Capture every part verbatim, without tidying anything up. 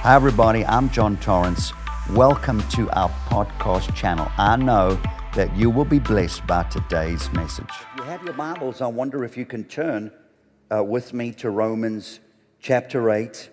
Hi everybody, I'm John Torrance. Welcome to our podcast channel. I know that you will be blessed by today's message. You have your Bibles. I wonder if you can turn uh, with me to Romans chapter eight.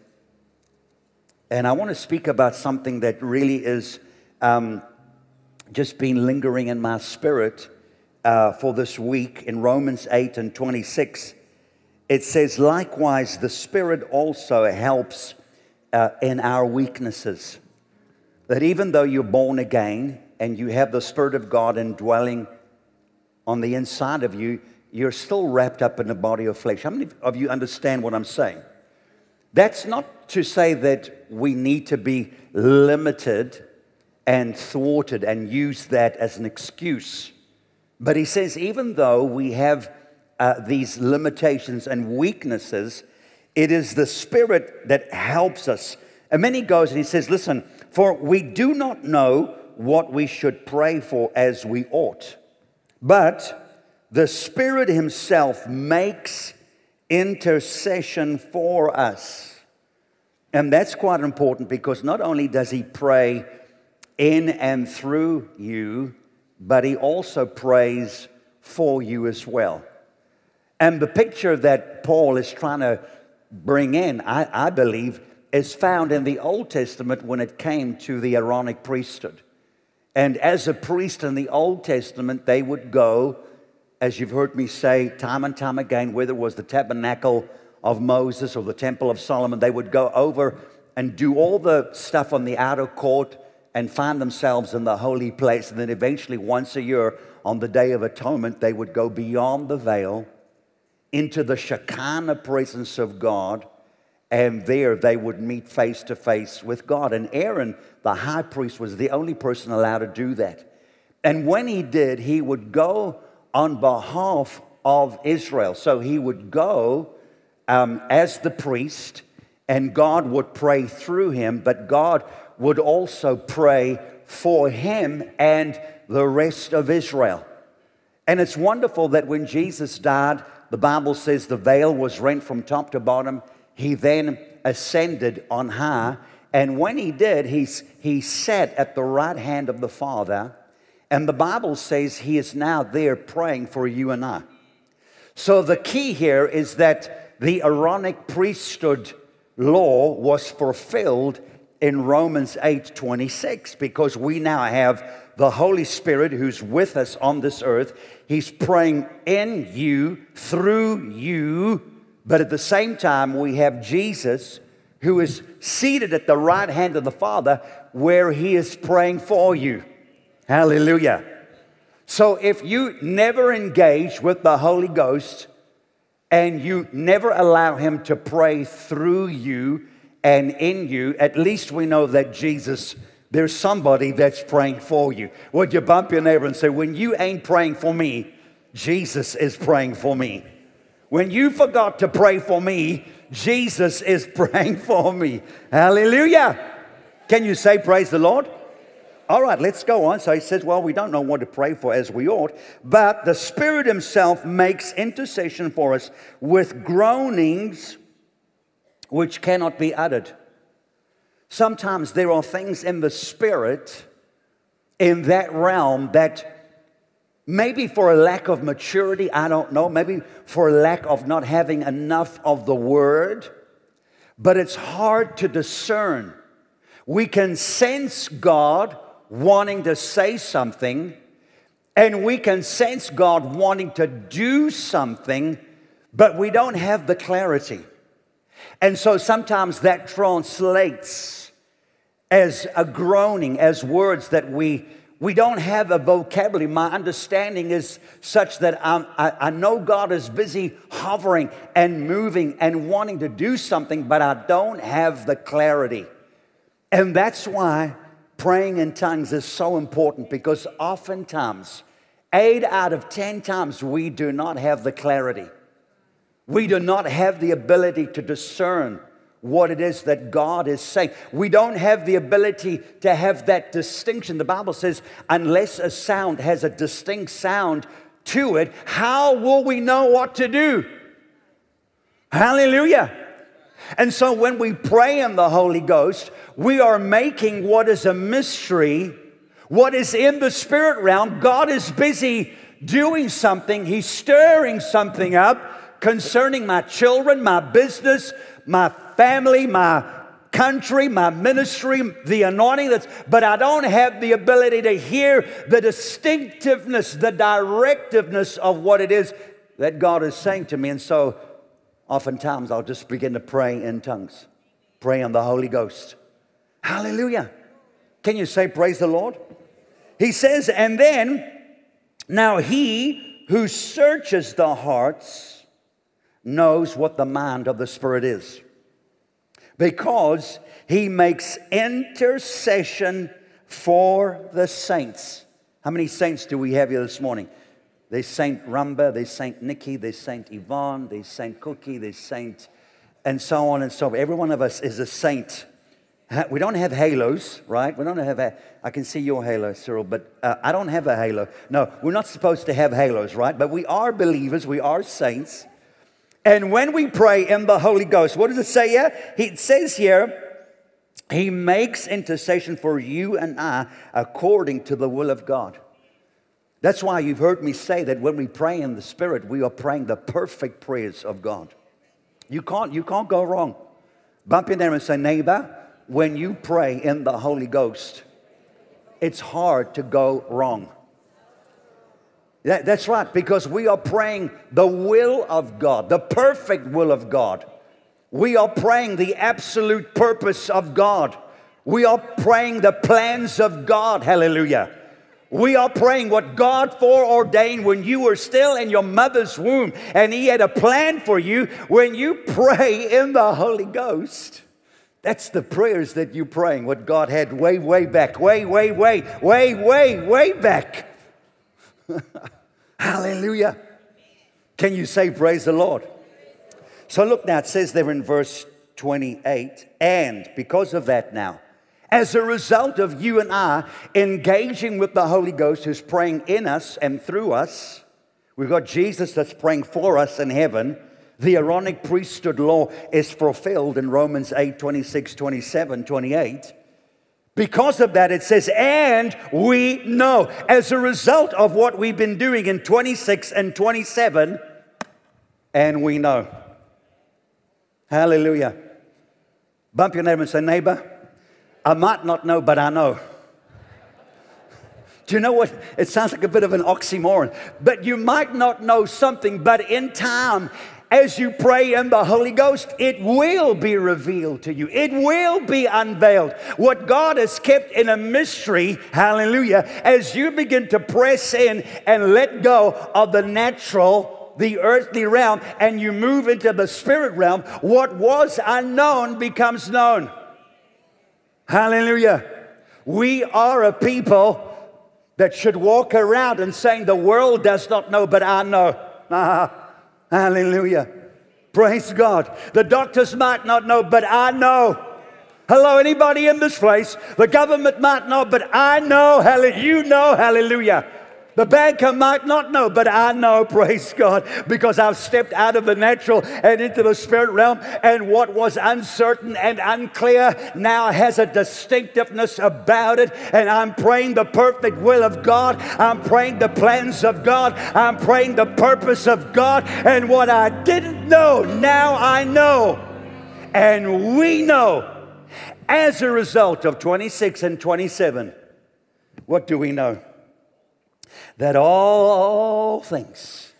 And I want to speak about something that really is um, just been lingering in my spirit uh, for this week. In Romans eight and twenty-six, it says, likewise, the Spirit also helps uh, in our weaknesses. That even though you're born again and you have the Spirit of God indwelling on the inside of you, you're still wrapped up in the body of flesh. How many of you understand what I'm saying? That's not to say that we need to be limited and thwarted and use that as an excuse. But he says, even though we have uh, these limitations and weaknesses, it is the Spirit that helps us. And then he goes and he says, listen, for we do not know what we should pray for as we ought, but the Spirit himself makes intercession for us. And that's quite important, because not only does he pray in and through you, but he also prays for you as well. And the picture that Paul is trying to bring in, I, I believe, is found in the Old Testament when it came to the Aaronic priesthood. And as a priest in the Old Testament, they would go, as you've heard me say time and time again, whether it was the tabernacle of Moses or the temple of Solomon, they would go over and do all the stuff on the outer court and find themselves in the holy place. And then eventually, once a year, on the Day of Atonement, they would go beyond the veil into the Shekinah presence of God, and there they would meet face to face with God. And Aaron, the high priest, was the only person allowed to do that. And when he did, he would go on behalf of Israel. So he would go um, as the priest, and God would pray through him, but God would also pray for him and the rest of Israel. And it's wonderful that when Jesus died, the Bible says the veil was rent from top to bottom. He then ascended on high. And when he did, he, he sat at the right hand of the Father. And the Bible says he is now there praying for you and I. So the key here is that the Aaronic priesthood law was fulfilled in Romans eight twenty-six, because we now have the Holy Spirit who's with us on this earth. He's praying in you, through you, but at the same time we have Jesus who is seated at the right hand of the Father, where he is praying for you. Hallelujah. So if you never engage with the Holy Ghost and you never allow him to pray through you and in you, at least we know that Jesus, there's somebody that's praying for you. Would you bump your neighbor and say, when you ain't praying for me, Jesus is praying for me. When you forgot to pray for me, Jesus is praying for me. Hallelujah. Can you say praise the Lord? All right, let's go on. So he says, well, we don't know what to pray for as we ought, but the Spirit himself makes intercession for us with groanings which cannot be uttered. Sometimes there are things in the Spirit, in that realm, that maybe for a lack of maturity, I don't know, maybe for a lack of not having enough of the Word, but it's hard to discern. We can sense God wanting to say something, and we can sense God wanting to do something, but we don't have the clarity. And so sometimes that translates as a groaning, as words that we we don't have a vocabulary. My understanding is such that I'm, I, I know God is busy hovering and moving and wanting to do something, but I don't have the clarity. And that's why praying in tongues is so important, because oftentimes, eight out of ten times, we do not have the clarity. We do not have the ability to discern what it is that God is saying. We don't have the ability to have that distinction. The Bible says, unless a sound has a distinct sound to it, how will we know what to do? Hallelujah. And so when we pray in the Holy Ghost, we are making what is a mystery, what is in the spirit realm. God is busy doing something. He's stirring something up concerning my children, my business, my family, my country, my ministry, the anointing that's, but I don't have the ability to hear the distinctiveness, the directiveness of what it is that God is saying to me. And so oftentimes I'll just begin to pray in tongues, pray in the Holy Ghost. Hallelujah. Can you say praise the Lord? He says, and then, now he who searches the hearts knows what the mind of the Spirit is, because he makes intercession for the saints. How many saints do we have here this morning? There's Saint Rumba, there's Saint Nikki, there's Saint Yvonne, there's Saint Cookie, there's Saint, and so on and so forth. Every one of us is a saint. We don't have halos, right? We don't have a, I can see your halo, Cyril, but uh, I don't have a halo. No, we're not supposed to have halos, right? But we are believers, we are saints. And when we pray in the Holy Ghost, what does it say here? It says here, he makes intercession for you and I according to the will of God. That's why you've heard me say that when we pray in the Spirit, we are praying the perfect prayers of God. You can't, you can't go wrong. Bump in there and say, neighbor, when you pray in the Holy Ghost, it's hard to go wrong. That, that's right, because we are praying the will of God, the perfect will of God. We are praying the absolute purpose of God. We are praying the plans of God. Hallelujah. We are praying what God foreordained when you were still in your mother's womb, and He had a plan for you. When you pray in the Holy Ghost, that's the prayers that you're praying, what God had way, way back, way, way, way, way, way, way back. Hallelujah. Can you say praise the Lord? So look now, it says there in verse twenty-eight, and because of that now, as a result of you and I engaging with the Holy Ghost who's praying in us and through us, we've got Jesus that's praying for us in heaven. The Aaronic priesthood law is fulfilled in Romans eight, twenty-six, twenty-seven, twenty-eight. Because of that, it says, and we know. As a result of what we've been doing in twenty-six and twenty-seven, and we know. Hallelujah. Bump your neighbor and say, neighbor, I might not know, but I know. Do you know what? It sounds like a bit of an oxymoron. But you might not know something, but in time, as you pray in the Holy Ghost, it will be revealed to you. It will be unveiled. What God has kept in a mystery, hallelujah, as you begin to press in and let go of the natural, the earthly realm, and you move into the spirit realm, what was unknown becomes known. Hallelujah. We are a people that should walk around and saying, the world does not know, but I know. Ah, hallelujah. Praise God. The doctors might not know, but I know. Hello, anybody in this place? The government might not, but I know. Hallelujah. You know, hallelujah. The banker might not know, but I know, praise God, because I've stepped out of the natural and into the spirit realm, and what was uncertain and unclear now has a distinctiveness about it, and I'm praying the perfect will of God. I'm praying the plans of God. I'm praying the purpose of God, and what I didn't know, now I know, and we know. As a result of twenty-six and twenty-seven, what do we know? That all things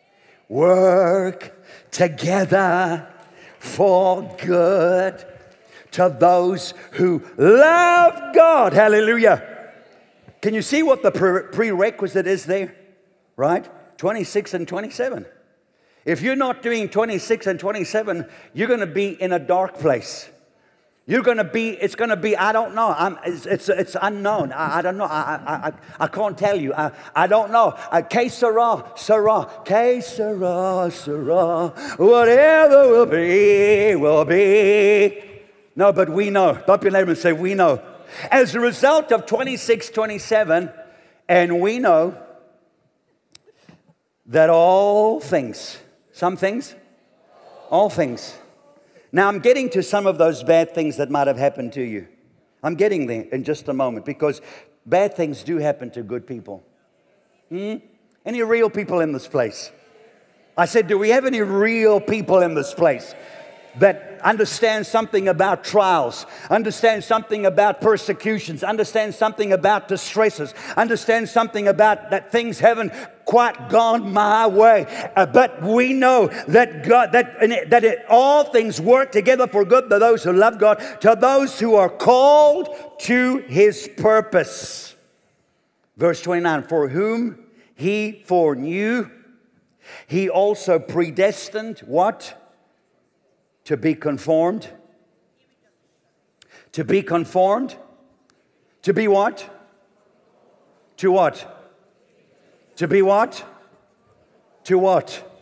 work together for good to those who love God. Hallelujah. Can you see what the prerequisite is there? Right? twenty-six and twenty-seven. If you're not doing twenty-six and twenty-seven, you're going to be in a dark place. You're going to be, it's going to be, I don't know. I'm, it's, it's, it's unknown. I, I don't know. I, I, I, I can't tell you. I, I don't know. Uh, que sera, sera, que sera, sera. Whatever will be, will be. No, but we know. Bump your neighbor and say, we know. As a result of twenty-six, twenty-seven, and we know that all things, some things, all things. Now, I'm getting to some of those bad things that might have happened to you. I'm getting there in just a moment, because bad things do happen to good people. Hmm? Any real people in this place? I said, do we have any real people in this place that understand something about trials, understand something about persecutions, understand something about distresses, understand something about that things haven't quite gone my way, uh, but we know that God, that in it, that it, all things work together for good to those who love God, to those who are called to His purpose. Verse twenty-nine, for whom He foreknew, He also predestined, what? To be conformed. To be conformed. To be what? To what? To be what? To what?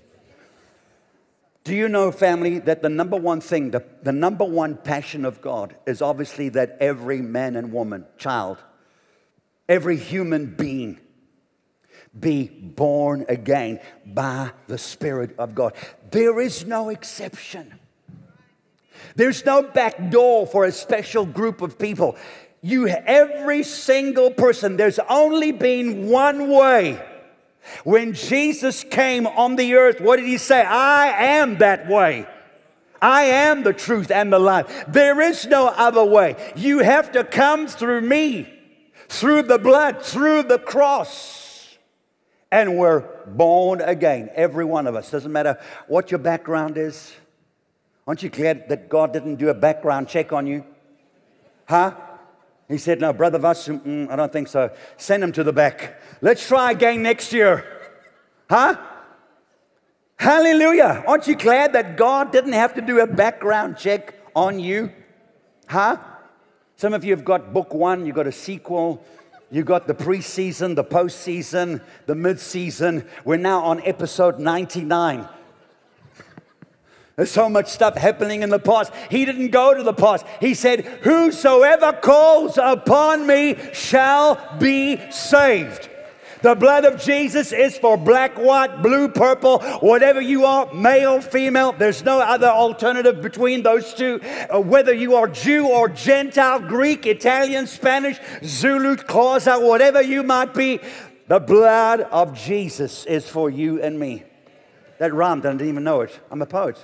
Do you know, family, that the number one thing, the, the number one passion of God is obviously that every man and woman, child, every human being be born again by the Spirit of God. There is no exception. There's no back door for a special group of people. You, every single person, there's only been one way. When Jesus came on the earth, what did He say? I am that way. I am the truth and the life. There is no other way. You have to come through me, through the blood, through the cross. And we're born again, every one of us. Doesn't matter what your background is. Aren't you glad that God didn't do a background check on you? Huh? He said, no, Brother Vasu, mm, I don't think so. Send him to the back. Let's try again next year. Huh? Hallelujah. Aren't you glad that God didn't have to do a background check on you? Huh? Some of you have got book one, you've got a sequel. You got the pre-season, the post-season, the mid-season. We're now on episode ninety-nine. There's so much stuff happening in the past. He didn't go to the past. He said, whosoever calls upon me shall be saved. The blood of Jesus is for black, white, blue, purple, whatever you are, male, female. There's no other alternative between those two. Uh, whether you are Jew or Gentile, Greek, Italian, Spanish, Zulu, Xhosa, whatever you might be, the blood of Jesus is for you and me. That rhymed, I didn't even know it. I'm a poet.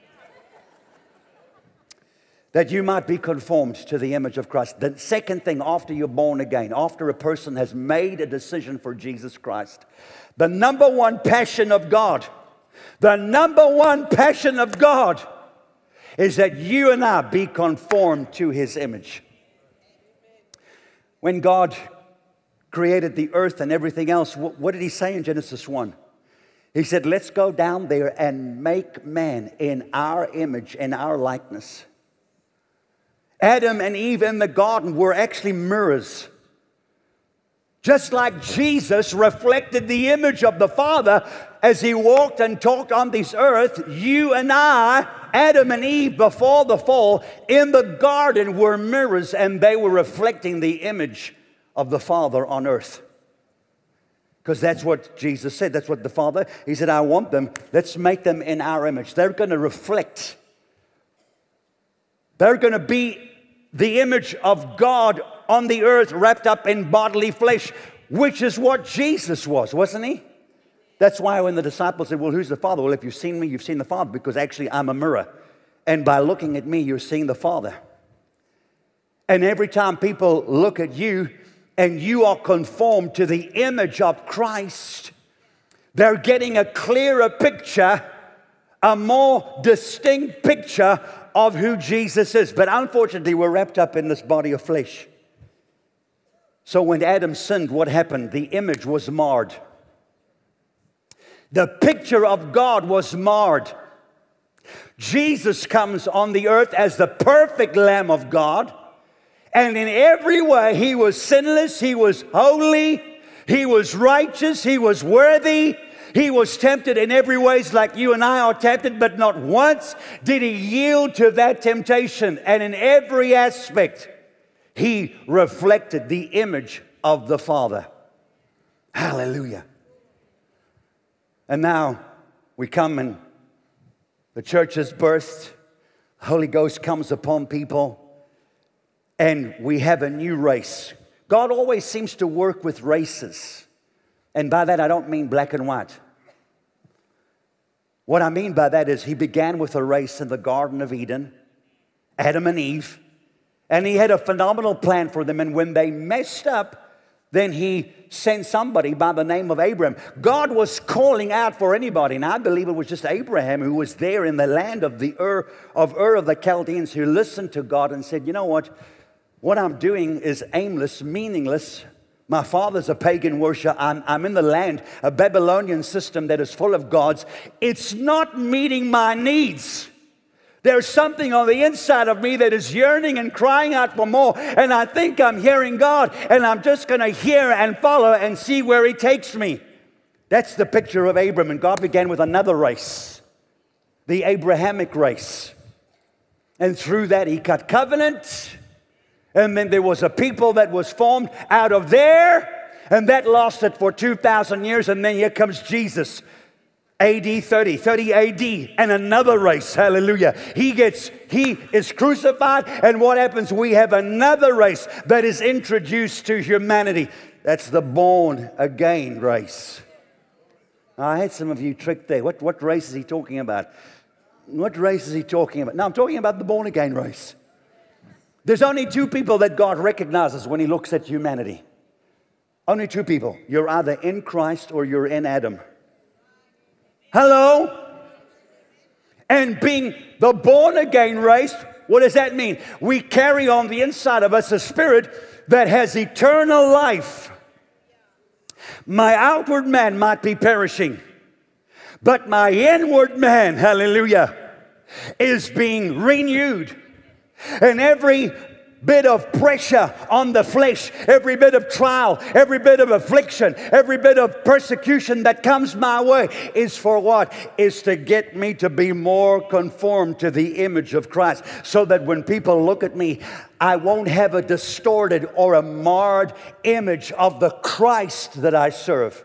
That you might be conformed to the image of Christ. The second thing, after you're born again, after a person has made a decision for Jesus Christ, the number one passion of God, the number one passion of God is that you and I be conformed to His image. When God created the earth and everything else, what did He say in Genesis one? He said, let's go down there and make man in our image, in our likeness. Adam and Eve in the garden were actually mirrors. Just like Jesus reflected the image of the Father as He walked and talked on this earth, you and I, Adam and Eve before the fall, in the garden were mirrors, and they were reflecting the image of the Father on earth. Because that's what Jesus said. That's what the Father, He said, I want them, let's make them in our image. They're going to reflect. They're going to be the image of God on the earth wrapped up in bodily flesh, which is what Jesus was, wasn't He? That's why when the disciples said, well, who's the Father? Well, if you've seen me, you've seen the Father, because actually I'm a mirror. And by looking at me, you're seeing the Father. And every time people look at you and you are conformed to the image of Christ, they're getting a clearer picture, a more distinct picture of who Jesus is. But unfortunately, we're wrapped up in this body of flesh. So when Adam sinned, what happened? The image was marred. The picture of God was marred. Jesus comes on the earth as the perfect Lamb of God. And in every way, He was sinless, He was holy, He was righteous, He was worthy. He was tempted in every way like you and I are tempted, but not once did He yield to that temptation. And in every aspect, He reflected the image of the Father. Hallelujah. And now we come and the church has birthed. Holy Ghost comes upon people, and we have a new race. God always seems to work with races. And by that, I don't mean black and white. What I mean by that is he began with a race in the Garden of Eden, Adam and Eve, and he had a phenomenal plan for them. And when they messed up, then he sent somebody by the name of Abraham. God was calling out for anybody. And I believe it was just Abraham who was there in the land of the Ur of Ur of the Chaldeans, who listened to God and said, you know what? What I'm doing is aimless, meaningless. My father's a pagan worshiper. I'm, I'm in the land, a Babylonian system that is full of gods. It's not meeting my needs. There's something on the inside of me that is yearning and crying out for more. And I think I'm hearing God. And I'm just going to hear and follow and see where he takes me. That's the picture of Abram. And God began with another race, the Abrahamic race. And through that he cut covenant. And then there was a people that was formed out of there. And that lasted for two thousand years. And then here comes Jesus. A D thirty, thirty A D, and another race, hallelujah. He gets, he is crucified, and what happens? We have another race that is introduced to humanity. That's the born again race. I had some of you tricked there. What, what race is he talking about? What race is he talking about? No, I'm talking about the born again race. There's only two people that God recognizes when he looks at humanity. Only two people. You're either in Christ or you're in Adam. Hello? And being the born-again race, what does that mean? We carry on the inside of us a spirit that has eternal life. My outward man might be perishing, but my inward man, hallelujah, is being renewed. And every bit of pressure on the flesh, every bit of trial, every bit of affliction, every bit of persecution that comes my way is for what? Is to get me to be more conformed to the image of Christ, so that when people look at me, I won't have a distorted or a marred image of the Christ that I serve.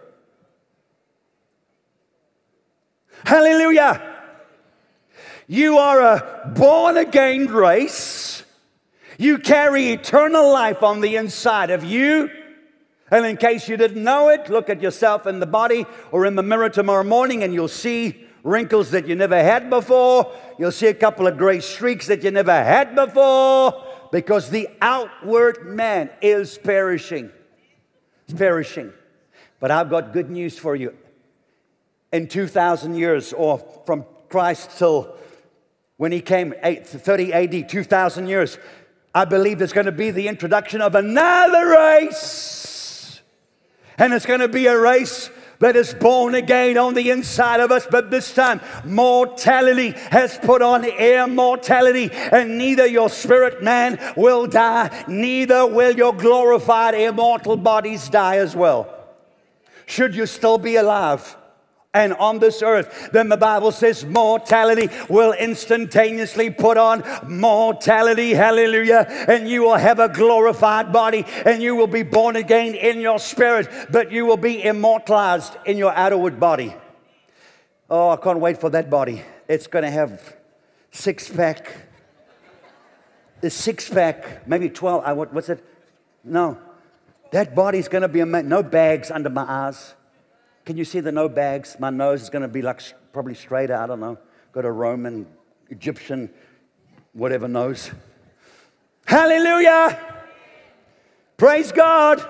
Hallelujah! You are a born-again race. You carry eternal life on the inside of you. And in case you didn't know it, look at yourself in the body or in the mirror tomorrow morning and you'll see wrinkles that you never had before. You'll see a couple of gray streaks that you never had before, because the outward man is perishing. It's perishing. But I've got good news for you. In two thousand years, or from Christ till when he came, thirty A D, two thousand years, I believe there's going to be the introduction of another race. And it's going to be a race that is born again on the inside of us. But this time, mortality has put on immortality. And neither your spirit man will die, neither will your glorified immortal bodies die as well. Should you still be alive and on this earth, then the Bible says mortality will instantaneously put on mortality, hallelujah, and you will have a glorified body, and you will be born again in your spirit, but you will be immortalized in your outward body. Oh, I can't wait for that body. It's going to have six-pack, the six-pack, maybe twelve, I, what, what's it? No, that body's going to be amazing. No bags under my eyes. Can you see the no bags? My nose is going to be like probably straighter. I don't know. Got a Roman, Egyptian, whatever nose. Hallelujah! Praise God!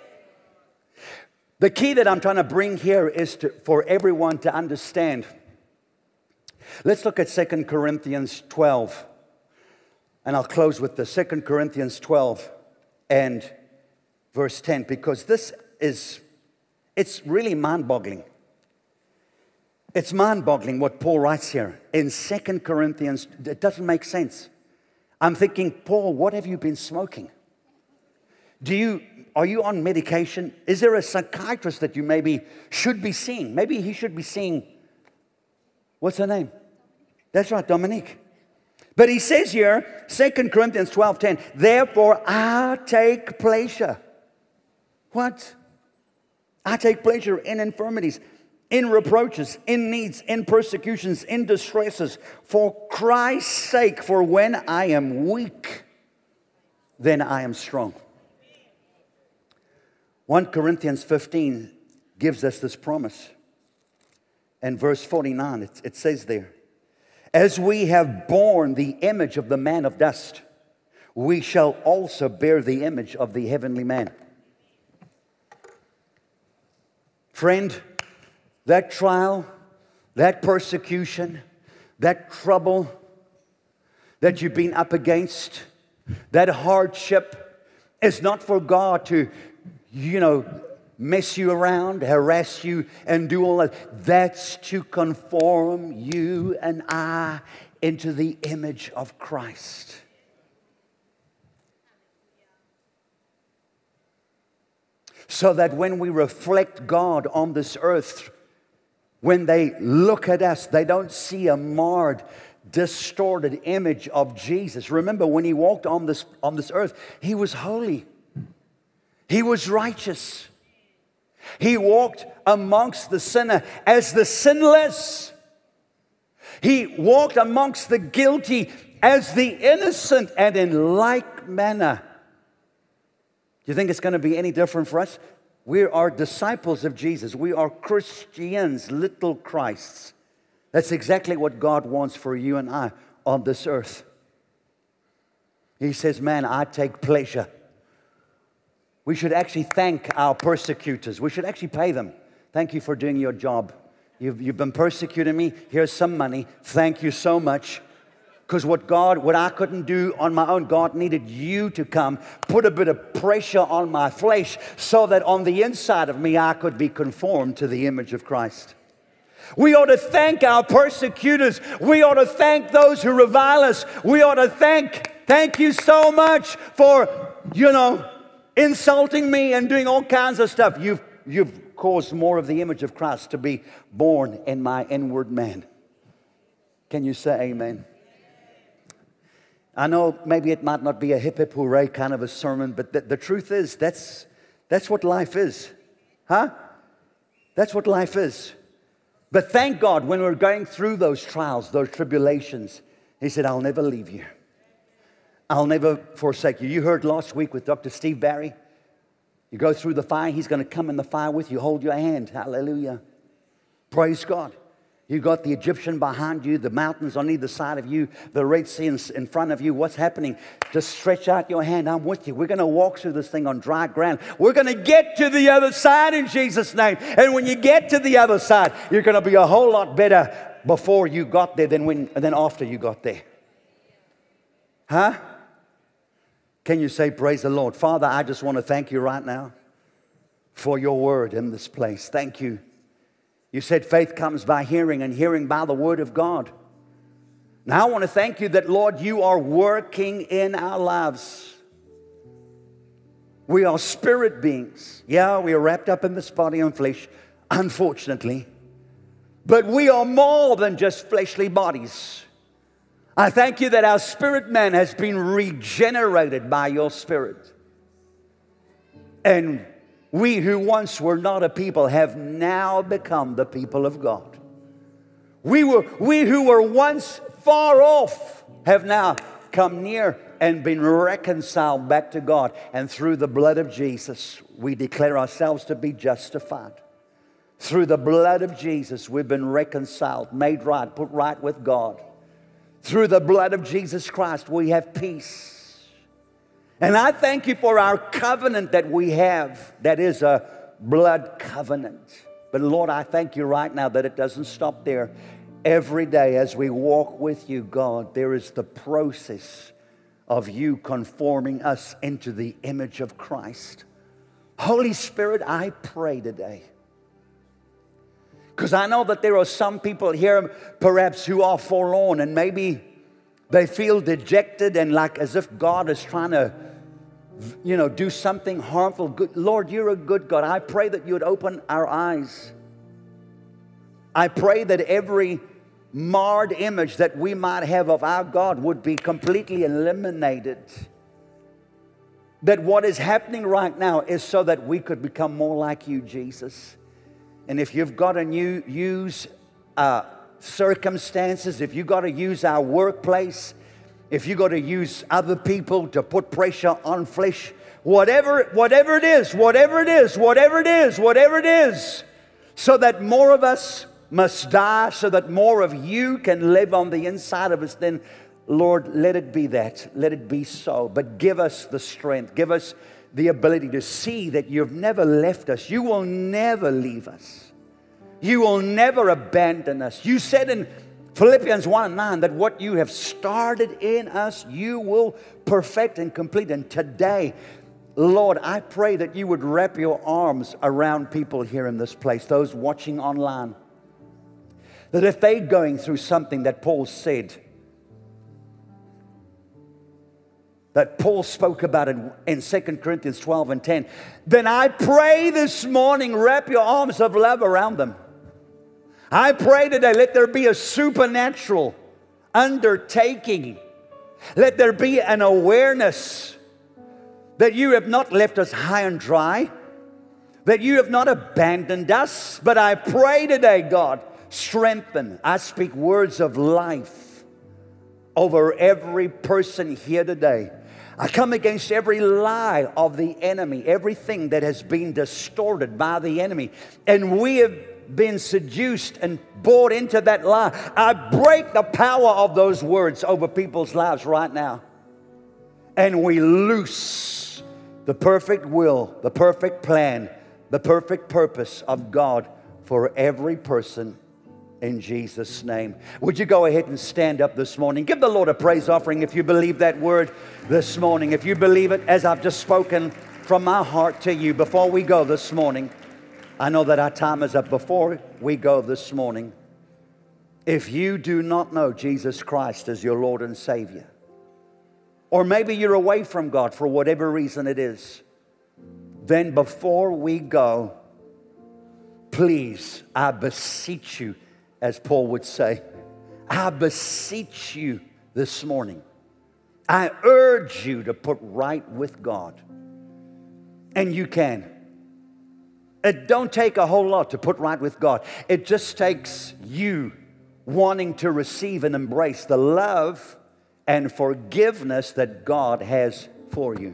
The key that I'm trying to bring here is to, for everyone to understand. Let's look at Second Corinthians twelve. And I'll close with the Second Corinthians twelve and verse ten, because this is... It's really mind-boggling. It's mind-boggling what Paul writes here in Second Corinthians. It doesn't make sense. I'm thinking, Paul, what have you been smoking? Do you, are you on medication? Is there a psychiatrist that you maybe should be seeing? Maybe he should be seeing, what's her name? That's right, Dominique. But he says here, Second Corinthians twelve ten, therefore I take pleasure. What? I take pleasure in infirmities, in reproaches, in needs, in persecutions, in distresses, for Christ's sake. For when I am weak, then I am strong. First Corinthians fifteen gives us this promise. And verse forty-nine, it, it says there, as we have borne the image of the man of dust, we shall also bear the image of the heavenly man. Friend, that trial, that persecution, that trouble that you've been up against, that hardship is not for God to, you know, mess you around, harass you, and do all that. That's to conform you and I into the image of Christ. So that when we reflect God on this earth, when they look at us, they don't see a marred, distorted image of Jesus. Remember, when He walked on this, on this earth, He was holy. He was righteous. He walked amongst the sinner as the sinless. He walked amongst the guilty as the innocent, and in like manner. Do you think it's going to be any different for us? We are disciples of Jesus. We are Christians, little Christs. That's exactly what God wants for you and I on this earth. He says, man, I take pleasure. We should actually thank our persecutors. We should actually pay them. Thank you for doing your job. You've, you've been persecuting me. Here's some money. Thank you so much. Because what God, what I couldn't do on my own, God needed you to come, put a bit of pressure on my flesh so that on the inside of me I could be conformed to the image of Christ. We ought to thank our persecutors. We ought to thank those who revile us. We ought to thank, thank you so much for, you know, insulting me and doing all kinds of stuff. You've, you've caused more of the image of Christ to be born in my inward man. Can you say amen? I know maybe it might not be a hip hip hooray kind of a sermon, but the, the truth is that's, that's what life is. Huh? That's what life is. But thank God when we're going through those trials, those tribulations, He said, I'll never leave you. I'll never forsake you. You heard last week with Doctor Steve Barry. You go through the fire, He's going to come in the fire with you, hold your hand. Hallelujah. Praise God. You got the Egyptian behind you, the mountains on either side of you, the Red Sea in front of you. What's happening? Just stretch out your hand. I'm with you. We're going to walk through this thing on dry ground. We're going to get to the other side in Jesus' name. And when you get to the other side, you're going to be a whole lot better before you got there than when than after you got there. Huh? Can you say, praise the Lord? Father, I just want to thank you right now for your word in this place. Thank you. You said faith comes by hearing, and hearing by the word of God. Now I want to thank you that, Lord, you are working in our lives. We are spirit beings. Yeah, we are wrapped up in this body and flesh, unfortunately. But we are more than just fleshly bodies. I thank you that our spirit man has been regenerated by your Spirit. And we who once were not a people have now become the people of God. We were, we who were once far off have now come near and been reconciled back to God. And through the blood of Jesus, we declare ourselves to be justified. Through the blood of Jesus, we've been reconciled, made right, put right with God. Through the blood of Jesus Christ, we have peace. And I thank you for our covenant that we have. That is a blood covenant. But Lord, I thank you right now that it doesn't stop there. Every day as we walk with you, God, there is the process of you conforming us into the image of Christ. Holy Spirit, I pray today. Because I know that there are some people here perhaps who are forlorn and maybe they feel dejected and like as if God is trying to, you know, do something harmful. Good Lord, you're a good God. I pray that you would open our eyes. I pray that every marred image that we might have of our God would be completely eliminated. That what is happening right now is so that we could become more like you, Jesus. And if you've got to new, use uh, circumstances, if you've got to use our workplace, if you've got to use other people to put pressure on flesh, whatever, whatever it is, whatever it is, whatever it is, whatever it is, so that more of us must die, so that more of you can live on the inside of us, then Lord, let it be that. Let it be so. But give us the strength. Give us the ability to see that you've never left us. You will never leave us. You will never abandon us. You said in Philippians one and nine that what you have started in us, you will perfect and complete. And today, Lord, I pray that you would wrap your arms around people here in this place, those watching online, that if they're going through something that Paul said, that Paul spoke about it in Second Corinthians twelve and ten, then I pray this morning, wrap your arms of love around them. I pray today, let there be a supernatural undertaking. Let there be an awareness that you have not left us high and dry, that you have not abandoned us. But I pray today, God, strengthen. I speak words of life over every person here today. I come against every lie of the enemy, everything that has been distorted by the enemy. And we have been seduced and bought into that lie. I break the power of those words over people's lives right now. And we loose the perfect will, the perfect plan, the perfect purpose of God for every person in Jesus' name. Would you go ahead and stand up this morning? Give the Lord a praise offering if you believe that word this morning. If you believe it as I've just spoken from my heart to you before we go this morning. I know that our time is up. Before we go this morning, if you do not know Jesus Christ as your Lord and Savior, or maybe you're away from God for whatever reason it is, then before we go, please, I beseech you, as Paul would say, I beseech you this morning. I urge you to put right with God. And you can. It don't take a whole lot to put right with God. It just takes you wanting to receive and embrace the love and forgiveness that God has for you.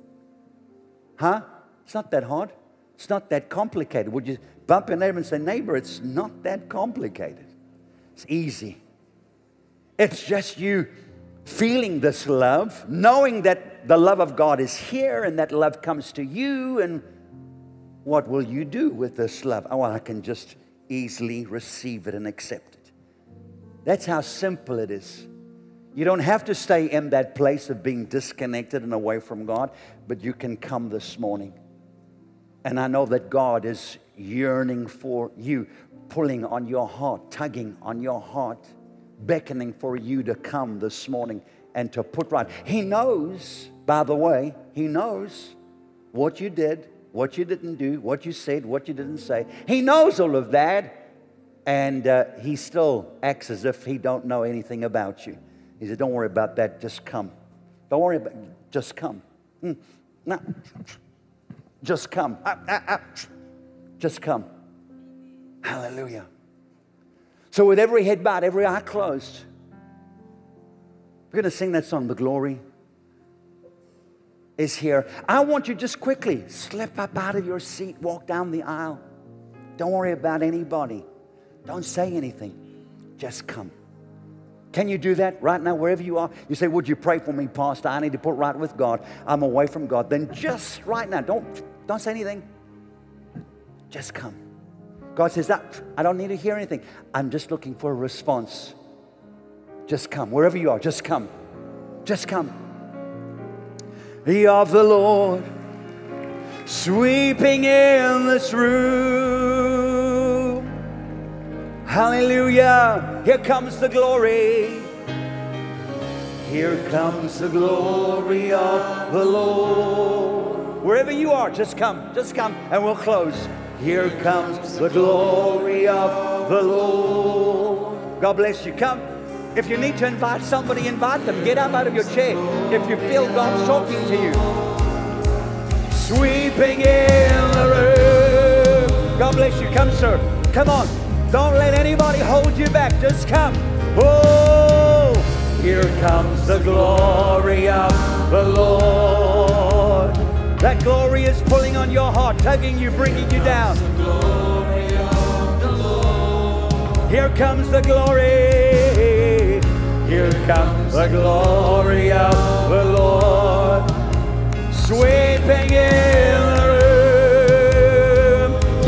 Huh? It's not that hard. It's not that complicated. Would you bump your neighbor and say, neighbor, it's not that complicated. It's easy. It's just you feeling this love, knowing that the love of God is here and that love comes to you. And what will you do with this love? Oh, I can just easily receive it and accept it. That's how simple it is. You don't have to stay in that place of being disconnected and away from God, but you can come this morning. And I know that God is yearning for you, pulling on your heart, tugging on your heart, beckoning for you to come this morning and to put right. He knows, by the way, He knows what you did, what you didn't do, what you said, what you didn't say. He knows all of that, and uh, He still acts as if He don't know anything about you. He said, don't worry about that, just come. Don't worry about it, just come. Mm. No. Just come. Ah, ah, ah. Just come. Hallelujah. So with every head bowed, every eye closed, we're going to sing that song, The Glory is Here. I want you just quickly, slip up out of your seat, walk down the aisle. Don't worry about anybody. Don't say anything. Just come. Can you do that right now, wherever you are? You say, would you pray for me, Pastor? I need to put right with God. I'm away from God. Then just right now, don't, don't say anything. Just come. God says, I don't need to hear anything. I'm just looking for a response. Just come. Wherever you are, just come. Just come. The of the Lord sweeping in this room. Hallelujah. Here comes the glory. Here comes the glory of the Lord. Wherever you are, just come. Just come and we'll close. Here comes the glory of the Lord. God bless you. Come. If you need to invite somebody, invite them. Get up out of your chair if you feel God's talking to you. Sweeping in the room. God bless you. bless you. Come, sir. Come on. Don't let anybody hold you back. Just come. Oh, here comes the glory of the Lord. That glory is pulling on your heart, tugging you, bringing you down. Here comes the glory. Here comes the glory of the Lord. Sweeping in the room.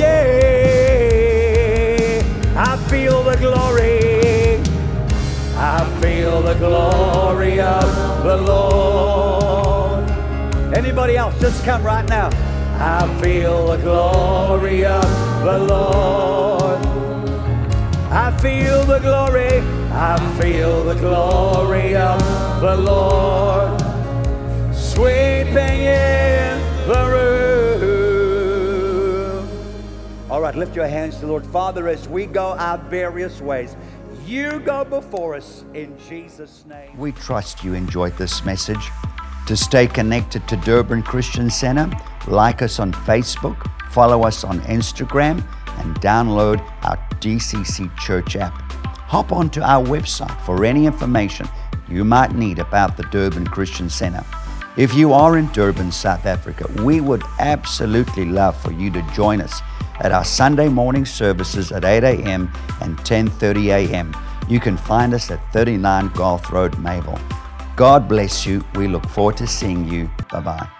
Yeah. I feel the glory. I feel the glory of the Lord. Anybody else? Just come right now. I feel the glory of the Lord. I feel the glory. I feel the glory of the Lord. Sweeping in the room. All right, lift your hands to the Lord. Father, as we go our various ways, you go before us in Jesus' name. We trust you enjoyed this message. To stay connected to Durban Christian Center, like us on Facebook, follow us on Instagram, and download our D C C Church app. Hop onto our website for any information you might need about the Durban Christian Center. If you are in Durban, South Africa, we would absolutely love for you to join us at our Sunday morning services at eight a.m. and ten thirty a.m. You can find us at thirty-nine Garth Road, Mayville. God bless you. We look forward to seeing you. Bye-bye.